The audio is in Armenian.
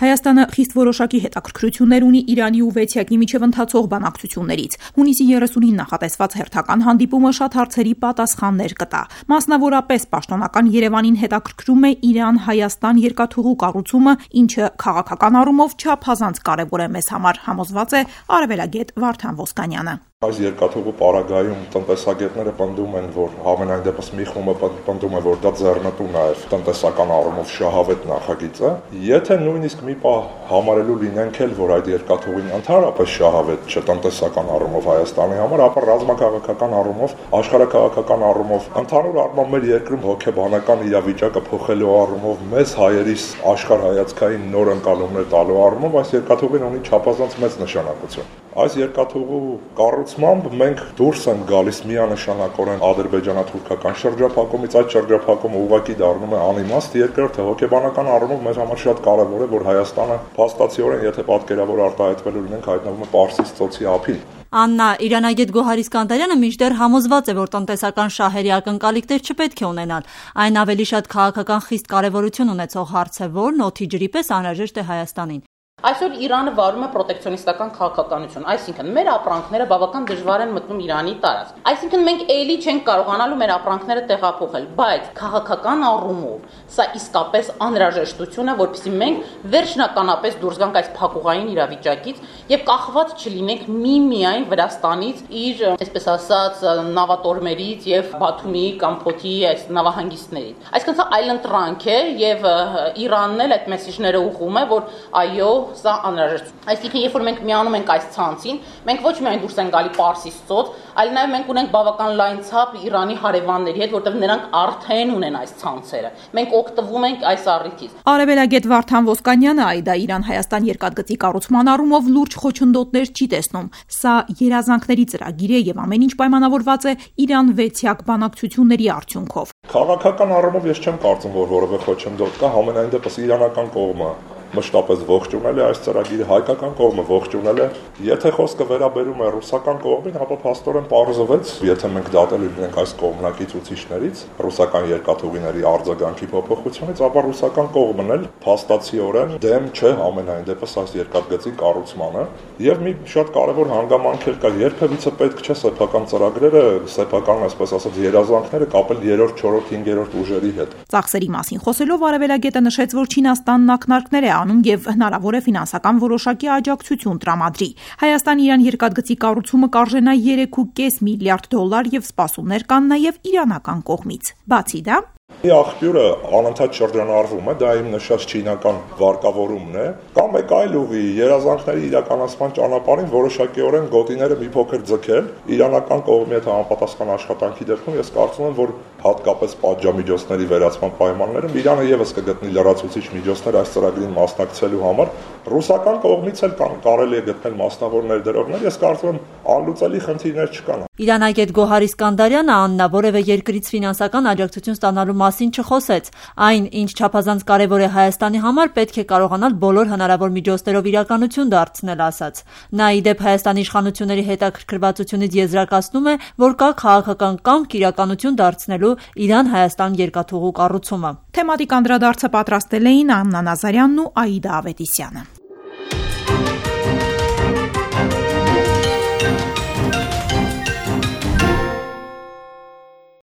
Հայաստանը խիստ որոշակի հետաքրքրություններ ունի Իրանի ու վեցյակի միջև ընթացող բանակցություններից։ Հունիսի 30-ին նախատեսված հերթական հանդիպումը շատ հարցերի պատասխաններ կտա։ Մասնավորապես պաշտոնական Երևանին հետաքրքրում է Իրան-Հայաստան երկաթուղու կառուցումը, ինչը քաղաքական առումով չափազանց կարևոր է մեզ համար, համոզված է արևելագետ Վարդան Ոսկանյանը։ Այս երկաթուղու պարագայում տնտեսագետները պնդում են, որ համենայն դեպս մի խումբը պնդում է, որ դա ձեռնտու նաև տնտեսական առումով շահավետ նախագիծ է։ Եթե նույնիսկ մի պահ համարելու լինենք էլ, որ այդ երկաթուղին ընդհանրապես շահավետ չէ տնտեսական առումով Հայաստանի համար, ապա ռազմաքաղաքական առումով, աշխարհաքաղաքական առումով, ընդհանուր առմամբ մեր երկրում հոգեբանական իրավիճակը փոխելու առումով, մեզ հայերիս աշխարհայացքային նոր ընկալումներ տալու առումով այս երկաթուղին ունի չափազանց մեծ նշանակություն։ Այս երկաթուղու կառուցմամբ մենք դուրս ենք գալիս միանշանակորեն ադրբեջանա-թուրքական շրջափակումից, այդ շրջափակումը ուղղակի դառնում է անիմաստ, երկրորդը հոգեբանական առումով մեզ համար շատ կարևոր է, որ Հայաստանը փաստացիորեն, եթե պատկերավոր արտահայտվելու լինենք, հայտնվում է Պարսից ծոցի ափին։ Աննա, իրանագետ Գոհար Իսկանդարյանը մինչդեռ համոզված է, որ տնտեսական շահերի ակնկալիքներ չպետք է ունենալ, այն ավելի շատ քաղաքական խիստ կարևորություն ունեցող հարց է, որն օդի ջրի պես անհրաժեշտ է Հայաստանին։ Այսօր Իրանը վարում է պրոտեկցիոնիստական քաղաքականություն, այսինքն մեր ապրանքները բավական դժվար են մտնում Իրանի տարածք։ Այսինքն մենք էլի չենք կարողանալու մեր ապրանքները տեղափոխել, բայց քաղաքական առումով սա իսկապես անհրաժեշտություն է, որպեսզի մենք վերջնականապես դուրս գանք այս փակուղային իրավիճակից եւ կախված չլինենք միայն Վրաստանից, իր, այսպես ասած, նավատորմերից եւ Բաթումի կամ Փոթի այս նավահանգիստներից։ Այսինքն սա այլընտրանք է եւ Իրանն էլ այդ մեսիջները ուղղում է, որ այո, սա անհրաժեշտ։ Այսինքն, երբ որ մենք միանում ենք այս ցանցին, մենք ոչ միայն դուրս ենք գալի Պարսից ծոց, այլ նաև մենք ունենք բավական լայն ցապ Իրանի հարևանների հետ, որտեղ նրանք արդեն ունեն այս ցանցերը։ Մենք օգտվում ենք այս առիթից։ Արևելագետ Վարդան Ոսկանյանը այդա Իրան-Հայաստան երկաթգծի կառուցման առումով լուրջ խոչընդոտներ չի տեսնում։ Սա երազանքների ծրագիր է եւ ամեն ինչ պայմանավորված է Իրան-վեցյակ բանակցությունների արդյունքով։ Քաղաքական առումով ես չեմ կարծում, որ որևէ խոչընդոտ կա, համենայն դեպս իրանական կողմը մշտապես ողջունել է այս ծրագիրը, հայկական կողմը ողջունել է։ Եթե խոսքը վերաբերում է ռուսական կողմին, ապա փաստորեն պարզվեց, եթե մենք դատելու լինենք այս կողմնակի ցուցիչներից, ռուսական երկաթուղիների արձագանքի փոփոխությունից, ապա ռուսական կողմն էլ փաստացիորեն դեմ չէ ամենայն դեպս այս երկաթգծի կառուցմանը։ Եվ մի շատ կարևոր հանգամանք էլ կա, երբևիցե պետք չէ սեփական ծրագրերը, սեփական, այսպես ասած, երազանքները կապել 3-րդ, 4-րդ, 5-րդ ուժերի հետ։ Ծախսերի մասին խոսելով արևելագետը նշեց, որ Չինաստանն ակնարկներ է եւ հնարավոր է ֆինանսական որոշակի աջակցություն տրամադրի։ Հայաստան-Իրան երկաթգծի կառուցումը կարժենա 3.5 միլիարդ դոլար եւ սպասումներ կան նաեւ իրանական կողմից։ Բացի դա, աղբյուրը անընդհատ շրջանառվում է, դա իմ նշած չինական վարկավորումն է, կամ մեկ այլ ուղի երազանքների իրականացման ճանապարհին որոշակիորեն գոտիները մի փոքր ձգել իրանական կողմի հետ համապատասխան աշխատանքի դեպքում ես կարծում եմ, որ հատկապես պատժամիջոցների վերացման պայմաններում Իրանը եւս կգտնի լրացուցիչ միջոցներ այս ծրագրին մասնակցելու համար։ Ռուսական կողմից էլ կարելի է գտնել մասնավոր ներդրողներ, ես կարծում եմ անլուծելի խնդիրներ չկան։ Իրանագետ Գոհար Իսկանդարյանը Աննա որևէ երկրից ֆինանսական աջակցություն ստանալու մասին չխոսեց։ Այն, ինչ չափազանց կարևոր է Հայաստանի համար, պետք է կարողանալ բոլոր հնարավոր միջոցներով իրականություն դարձնել, ասաց։ Նա ի դեպ Հայաստանի իշխանությունների հետաքրքրվածությունից եզրակացնում է, որ կա քաղաքական կամք իրականություն դարձնելու Իրան-Հայաստան երկաթուղու կառուցումը։ Թեմատիկ անդրադարձը պատրաստել էին Աննա Նազարյանն ու Աիդա Ավետիսյանը։